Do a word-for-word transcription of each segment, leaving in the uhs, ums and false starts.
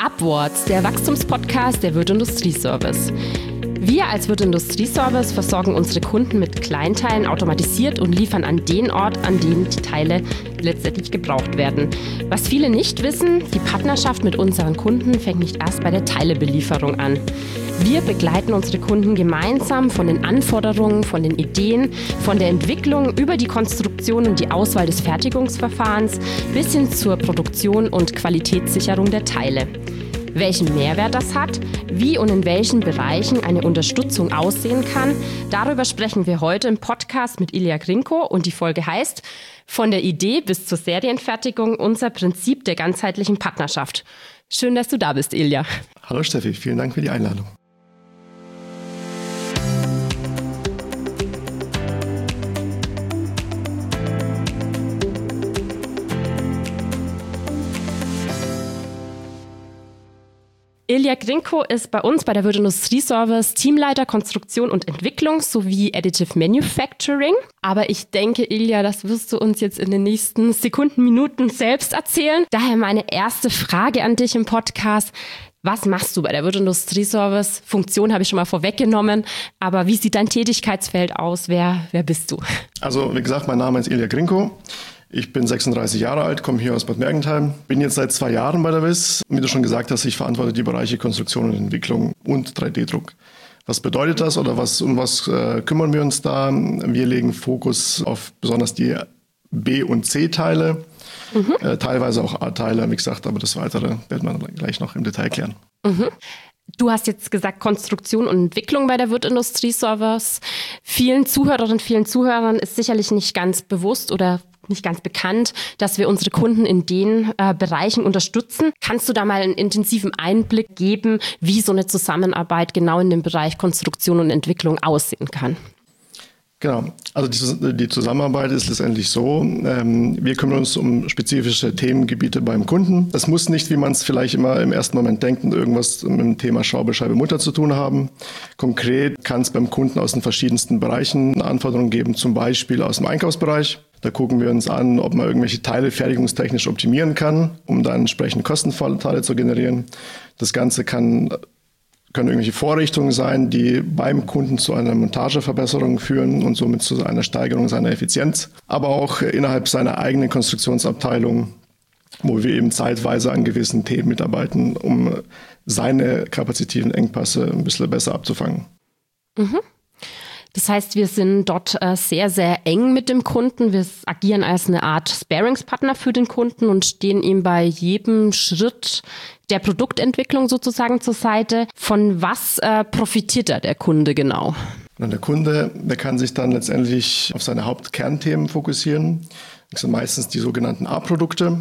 Upwards, der Wachstumspodcast der Würth Industrieservice. Wir als Würth Industrieservice versorgen unsere Kunden mit Kleinteilen automatisiert und liefern an den Ort, an dem die Teile letztendlich gebraucht werden. Was viele nicht wissen, die Partnerschaft mit unseren Kunden fängt nicht erst bei der Teilebelieferung an. Wir begleiten unsere Kunden gemeinsam von den Anforderungen, von den Ideen, von der Entwicklung über die Konstruktion und die Auswahl des Fertigungsverfahrens bis hin zur Produktion und Qualitätssicherung der Teile. Welchen Mehrwert das hat, wie und in welchen Bereichen eine Unterstützung aussehen kann, darüber sprechen wir heute im Podcast mit Ilja Grinko und die Folge heißt Von der Idee bis zur Serienfertigung, unser Prinzip der ganzheitlichen Partnerschaft. Schön, dass du da bist, Ilja. Hallo Steffi, vielen Dank für die Einladung. Ilja Grinko ist bei uns bei der Würth Industrieservice Teamleiter Konstruktion und Entwicklung sowie Additive Manufacturing. Aber ich denke, Ilja, das wirst du uns jetzt in den nächsten Sekunden, Minuten selbst erzählen. Daher meine erste Frage an dich im Podcast. Was machst du bei der Würth Industrieservice? Funktion habe ich schon mal vorweggenommen, aber wie sieht dein Tätigkeitsfeld aus? Wer, wer bist du? Also wie gesagt, mein Name ist Ilja Grinko. Ich bin sechsunddreißig Jahre alt, komme hier aus Bad Mergentheim, bin jetzt seit zwei Jahren bei der W I S. Wie du schon gesagt hast, ich verantworte die Bereiche Konstruktion und Entwicklung und drei D Druck. Was bedeutet das oder was, um was äh, kümmern wir uns da? Wir legen Fokus auf besonders die B- und C-Teile, mhm. äh, teilweise auch A-Teile, wie gesagt, aber das Weitere werden wir gleich noch im Detail klären. Mhm. Du hast jetzt gesagt Konstruktion und Entwicklung bei der Würth Industrieservice. Vielen Zuhörerinnen und vielen Zuhörern ist sicherlich nicht ganz bewusst oder nicht ganz bekannt, dass wir unsere Kunden in den äh, Bereichen unterstützen. Kannst du da mal einen intensiven Einblick geben, wie so eine Zusammenarbeit genau in dem Bereich Konstruktion und Entwicklung aussehen kann? Genau, also die, die Zusammenarbeit ist letztendlich so, ähm, wir kümmern uns um spezifische Themengebiete beim Kunden. Das muss nicht, wie man es vielleicht immer im ersten Moment denkt, irgendwas mit dem Thema Schraube, Scheibe, Mutter zu tun haben. Konkret kann es beim Kunden aus den verschiedensten Bereichen Anforderungen geben, zum Beispiel aus dem Einkaufsbereich. Da gucken wir uns an, ob man irgendwelche Teile fertigungstechnisch optimieren kann, um dann entsprechend Kostenvorteile zu generieren. Das Ganze kann können irgendwelche Vorrichtungen sein, die beim Kunden zu einer Montageverbesserung führen und somit zu einer Steigerung seiner Effizienz. Aber auch innerhalb seiner eigenen Konstruktionsabteilung, wo wir eben zeitweise an gewissen Themen mitarbeiten, um seine kapazitiven Engpässe ein bisschen besser abzufangen. Mhm. Das heißt, wir sind dort äh, sehr, sehr eng mit dem Kunden. Wir agieren als eine Art Sparingspartner für den Kunden und stehen ihm bei jedem Schritt der Produktentwicklung sozusagen zur Seite. Von was äh, profitiert da der Kunde genau? Und der Kunde, der kann sich dann letztendlich auf seine Hauptkernthemen fokussieren. Das sind meistens die sogenannten A-Produkte.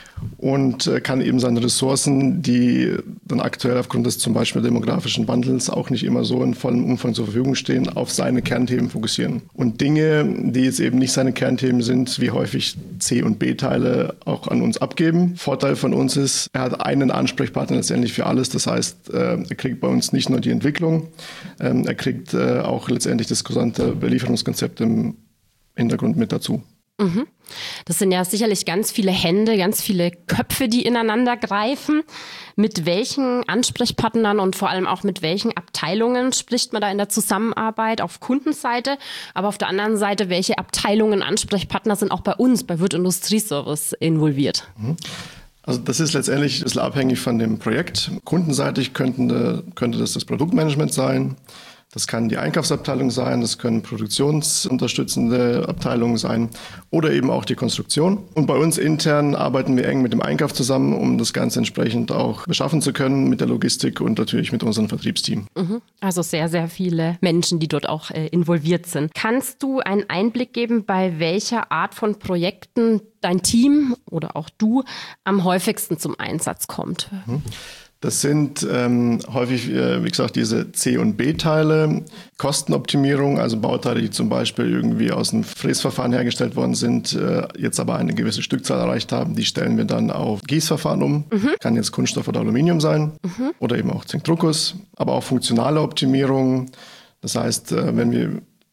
Und kann eben seine Ressourcen, die dann aktuell aufgrund des zum Beispiel demografischen Wandels auch nicht immer so in vollem Umfang zur Verfügung stehen, auf seine Kernthemen fokussieren. Und Dinge, die jetzt eben nicht seine Kernthemen sind, wie häufig C- und B-Teile auch an uns abgeben. Vorteil von uns ist, er hat einen Ansprechpartner letztendlich für alles. Das heißt, er kriegt bei uns nicht nur die Entwicklung, er kriegt auch letztendlich das gesamte Belieferungskonzept im Hintergrund mit dazu. Mhm. Das sind ja sicherlich ganz viele Hände, ganz viele Köpfe, die ineinander greifen. Mit welchen Ansprechpartnern und vor allem auch mit welchen Abteilungen spricht man da in der Zusammenarbeit auf Kundenseite? Aber auf der anderen Seite, welche Abteilungen, Ansprechpartner sind auch bei uns, bei Würth Industrieservice involviert? Also das ist letztendlich ein bisschen abhängig von dem Projekt. Kundenseitig könnte, könnte das das Produktmanagement sein. Das kann die Einkaufsabteilung sein, das können produktionsunterstützende Abteilungen sein oder eben auch die Konstruktion. Und bei uns intern arbeiten wir eng mit dem Einkauf zusammen, um das Ganze entsprechend auch beschaffen zu können mit der Logistik und natürlich mit unserem Vertriebsteam. Also sehr, sehr viele Menschen, die dort auch äh, involviert sind. Kannst du einen Einblick geben, bei welcher Art von Projekten dein Team oder auch du am häufigsten zum Einsatz kommt? Mhm. Das sind ähm, häufig, äh, wie gesagt, diese C- und B-Teile, Kostenoptimierung, also Bauteile, die zum Beispiel irgendwie aus einem Fräsverfahren hergestellt worden sind, äh, jetzt aber eine gewisse Stückzahl erreicht haben, die stellen wir dann auf Gießverfahren um. Mhm. Kann jetzt Kunststoff oder Aluminium sein, mhm. oder eben auch Zinkdruckguss, aber auch funktionale Optimierung. Das heißt, äh, wenn wir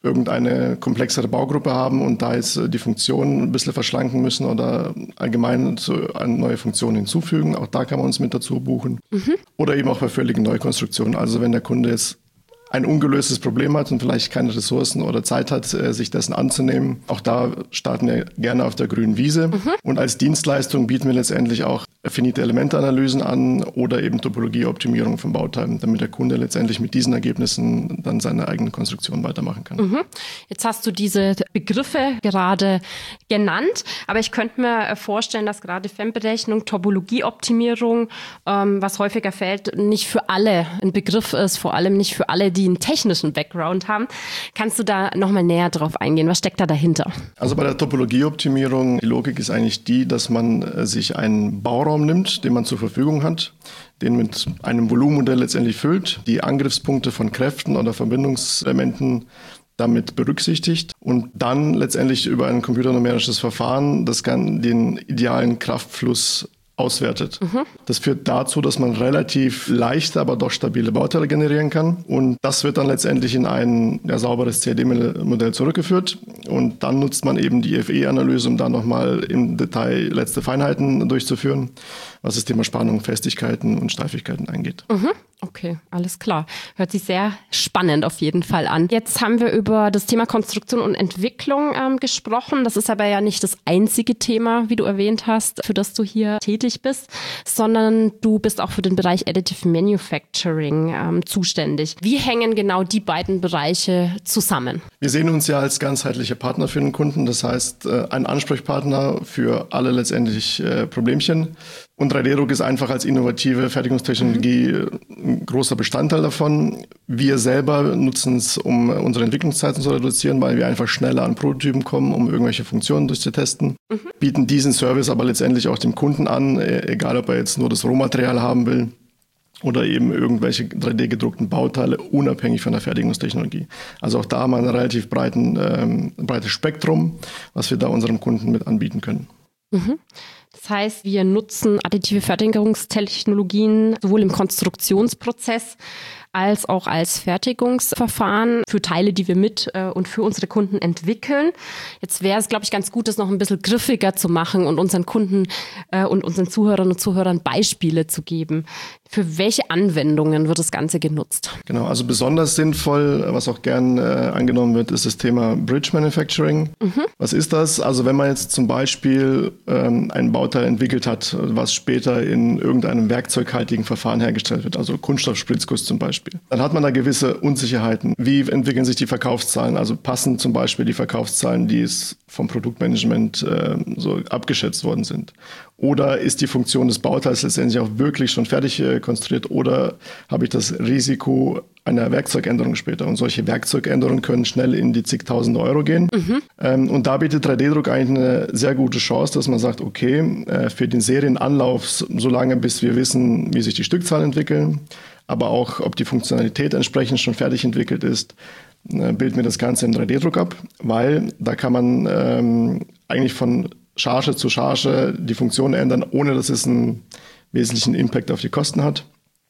irgendeine komplexere Baugruppe haben und da jetzt die Funktion ein bisschen verschlanken müssen oder allgemein eine neue Funktion hinzufügen. Auch da kann man uns mit dazu buchen. Mhm. Oder eben auch bei völligen Neukonstruktionen. Also wenn der Kunde jetzt ein ungelöstes Problem hat und vielleicht keine Ressourcen oder Zeit hat, sich dessen anzunehmen. Auch da starten wir gerne auf der grünen Wiese. Mhm. Und als Dienstleistung bieten wir letztendlich auch finite Elementeanalysen an oder eben Topologieoptimierung von Bauteilen, damit der Kunde letztendlich mit diesen Ergebnissen dann seine eigene Konstruktion weitermachen kann. Mhm. Jetzt hast du diese Begriffe gerade genannt, aber ich könnte mir vorstellen, dass gerade F E M-Berechnung, Topologieoptimierung, ähm, was häufiger fällt, nicht für alle ein Begriff ist, vor allem nicht für alle, die einen technischen Background haben. Kannst du da nochmal näher drauf eingehen? Was steckt da dahinter? Also bei der Topologieoptimierung, die Logik ist eigentlich die, dass man sich einen Bauraum nimmt, den man zur Verfügung hat, den mit einem Volumenmodell letztendlich füllt, die Angriffspunkte von Kräften oder Verbindungselementen damit berücksichtigt und dann letztendlich über ein computernumerisches Verfahren das kann den idealen Kraftfluss auswertet. Mhm. Das führt dazu, dass man relativ leichte, aber doch stabile Bauteile generieren kann. Und das wird dann letztendlich in ein ja, sauberes C A D-Modell zurückgeführt. Und dann nutzt man eben die F E-Analyse, um da nochmal im Detail letzte Feinheiten durchzuführen, was das Thema Spannung, Festigkeiten und Steifigkeiten angeht. Mhm. Okay, alles klar. Hört sich sehr spannend auf jeden Fall an. Jetzt haben wir über das Thema Konstruktion und Entwicklung ähm, gesprochen. Das ist aber ja nicht das einzige Thema, wie du erwähnt hast, für das du hier tätig bist, sondern du bist auch für den Bereich Additive Manufacturing ähm, zuständig. Wie hängen genau die beiden Bereiche zusammen? Wir sehen uns ja als ganzheitliche Partner für den Kunden. Das heißt, äh, ein Ansprechpartner für alle letztendlich äh, Problemchen. Und drei D Druck ist einfach als innovative Fertigungstechnologie ein großer Bestandteil davon. Wir selber nutzen es, um unsere Entwicklungszeiten zu reduzieren, weil wir einfach schneller an Prototypen kommen, um irgendwelche Funktionen durchzutesten. Mhm. Bieten diesen Service aber letztendlich auch dem Kunden an, egal ob er jetzt nur das Rohmaterial haben will oder eben irgendwelche drei D gedruckten Bauteile, unabhängig von der Fertigungstechnologie. Also auch da haben wir ein relativ breiten, ähm, breites Spektrum, was wir da unserem Kunden mit anbieten können. Mhm. Das heißt, wir nutzen additive Fertigungstechnologien sowohl im Konstruktionsprozess als auch als Fertigungsverfahren für Teile, die wir mit äh, und für unsere Kunden entwickeln. Jetzt wäre es, glaube ich, ganz gut, das noch ein bisschen griffiger zu machen und unseren Kunden äh, und unseren Zuhörerinnen und Zuhörern Beispiele zu geben. Für welche Anwendungen wird das Ganze genutzt? Genau, also besonders sinnvoll, was auch gern äh, angenommen wird, ist das Thema Bridge Manufacturing. Mhm. Was ist das? Also wenn man jetzt zum Beispiel ähm, ein Bauteil entwickelt hat, was später in irgendeinem werkzeughaltigen Verfahren hergestellt wird, also Kunststoffspritzguss zum Beispiel, dann hat man da gewisse Unsicherheiten. Wie entwickeln sich die Verkaufszahlen? Also passen zum Beispiel die Verkaufszahlen, die es vom Produktmanagement äh, so abgeschätzt worden sind? Oder ist die Funktion des Bauteils letztendlich auch wirklich schon fertig äh, konstruiert? Oder habe ich das Risiko einer Werkzeugänderung später? Und solche Werkzeugänderungen können schnell in die zigtausende Euro gehen. Mhm. Ähm, und da bietet drei D Druck eigentlich eine sehr gute Chance, dass man sagt, okay, äh, für den Serienanlauf, solange bis wir wissen, wie sich die Stückzahlen entwickeln, aber auch, ob die Funktionalität entsprechend schon fertig entwickelt ist, äh, bilden wir das Ganze im drei D Druck ab, weil da kann man ähm, eigentlich von Charge zu Charge die Funktion ändern, ohne dass es einen wesentlichen Impact auf die Kosten hat.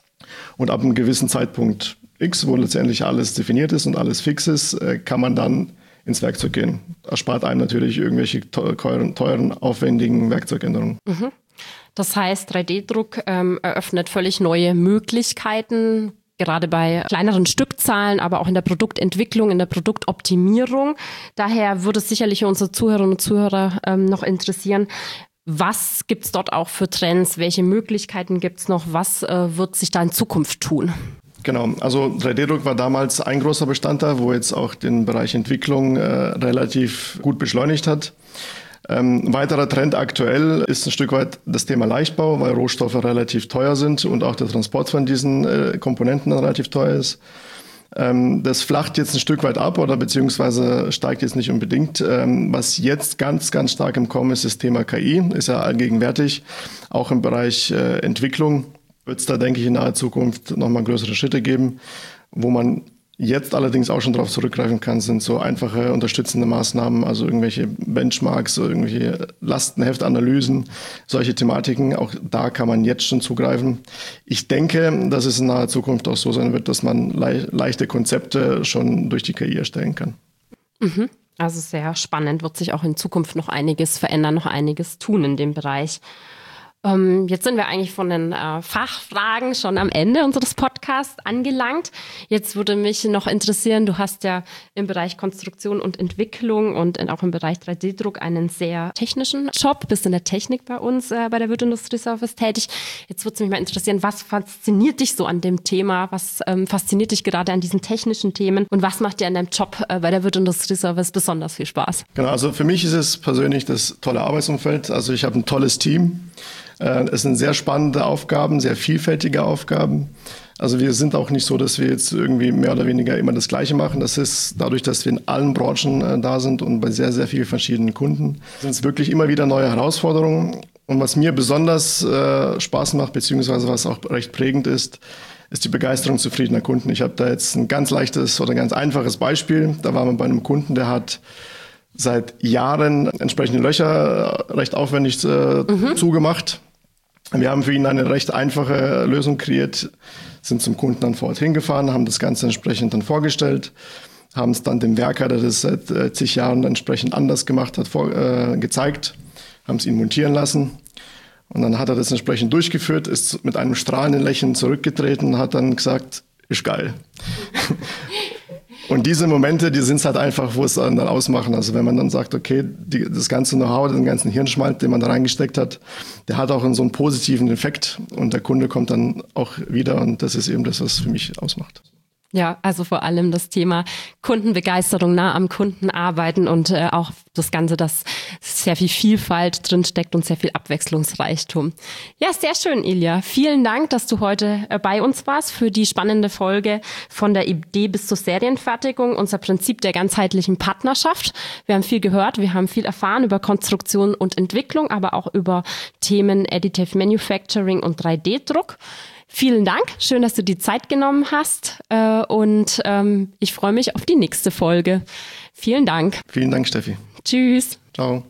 Und ab einem gewissen Zeitpunkt X, wo letztendlich alles definiert ist und alles fix ist, äh, kann man dann ins Werkzeug gehen. Erspart einem natürlich irgendwelche teuren, teuren aufwendigen Werkzeugänderungen. Mhm. Das heißt, drei D Druck ähm, eröffnet völlig neue Möglichkeiten, gerade bei kleineren Stückzahlen, aber auch in der Produktentwicklung, in der Produktoptimierung. Daher würde es sicherlich unsere Zuhörerinnen und Zuhörer ähm, noch interessieren, was gibt es dort auch für Trends, welche Möglichkeiten gibt es noch, was äh, wird sich da in Zukunft tun? Genau, also drei D Druck war damals ein großer Bestandteil, wo jetzt auch den Bereich Entwicklung äh, relativ gut beschleunigt hat. Ähm, ein weiterer Trend aktuell ist ein Stück weit das Thema Leichtbau, weil Rohstoffe relativ teuer sind und auch der Transport von diesen äh, Komponenten relativ teuer ist. Ähm, das flacht jetzt ein Stück weit ab oder beziehungsweise steigt jetzt nicht unbedingt. Ähm, was jetzt ganz, ganz stark im Kommen ist, das Thema K I, ist ja allgegenwärtig. Auch im Bereich äh, Entwicklung wird es da, denke ich, in naher Zukunft nochmal größere Schritte geben, wo man jetzt allerdings auch schon darauf zurückgreifen kann, sind so einfache unterstützende Maßnahmen, also irgendwelche Benchmarks, irgendwelche Lastenheftanalysen, solche Thematiken. Auch da kann man jetzt schon zugreifen. Ich denke, dass es in naher Zukunft auch so sein wird, dass man le- leichte Konzepte schon durch die K I erstellen kann. Mhm. Also sehr spannend, wird sich auch in Zukunft noch einiges verändern, noch einiges tun in dem Bereich. Ähm, jetzt sind wir eigentlich von den äh, Fachfragen schon am Ende unseres Podcasts angelangt. Jetzt würde mich noch interessieren, du hast ja im Bereich Konstruktion und Entwicklung und in, auch im Bereich drei D Druck einen sehr technischen Job, bist in der Technik bei uns äh, bei der Würth Industrie Service tätig. Jetzt würde es mich mal interessieren, was fasziniert dich so an dem Thema? Was ähm, fasziniert dich gerade an diesen technischen Themen? Und was macht dir an deinem Job äh, bei der Würth Industrie Service besonders viel Spaß? Genau, also für mich ist es persönlich das tolle Arbeitsumfeld. Also ich habe ein tolles Team. Es sind sehr spannende Aufgaben, sehr vielfältige Aufgaben. Also wir sind auch nicht so, dass wir jetzt irgendwie mehr oder weniger immer das Gleiche machen. Das ist dadurch, dass wir in allen Branchen äh, da sind und bei sehr, sehr vielen verschiedenen Kunden, sind es wirklich immer wieder neue Herausforderungen. Und was mir besonders äh, Spaß macht, beziehungsweise was auch recht prägend ist, ist die Begeisterung zufriedener Kunden. Ich habe da jetzt ein ganz leichtes oder ganz einfaches Beispiel. Da waren wir bei einem Kunden, der hat seit Jahren entsprechende Löcher recht aufwendig äh, mhm. zugemacht. Wir haben für ihn eine recht einfache Lösung kreiert, sind zum Kunden dann vor Ort hingefahren, haben das Ganze entsprechend dann vorgestellt, haben es dann dem Werker, der das seit äh, zig Jahren entsprechend anders gemacht hat, vor, äh, gezeigt, haben es ihn montieren lassen. Und dann hat er das entsprechend durchgeführt, ist mit einem strahlenden Lächeln zurückgetreten und hat dann gesagt, ist geil. Und diese Momente, die sind es halt einfach, wo es dann ausmachen. Also wenn man dann sagt, okay, die, das ganze Know-how, den ganzen Hirnschmalz, den man da reingesteckt hat, der hat auch so einen positiven Effekt und der Kunde kommt dann auch wieder und das ist eben das, was für mich ausmacht. Ja, also vor allem das Thema Kundenbegeisterung, nah am Kunden arbeiten und äh, auch das Ganze, dass sehr viel Vielfalt drinsteckt und sehr viel Abwechslungsreichtum. Ja, sehr schön, Ilja. Vielen Dank, dass du heute äh, bei uns warst für die spannende Folge von der Idee bis zur Serienfertigung, unser Prinzip der ganzheitlichen Partnerschaft. Wir haben viel gehört, wir haben viel erfahren über Konstruktion und Entwicklung, aber auch über Themen Additive Manufacturing und drei D Druck. Vielen Dank, schön, dass du die Zeit genommen hast äh, und ähm, ich freue mich auf die nächste Folge. Vielen Dank. Vielen Dank, Steffi. Tschüss. Ciao.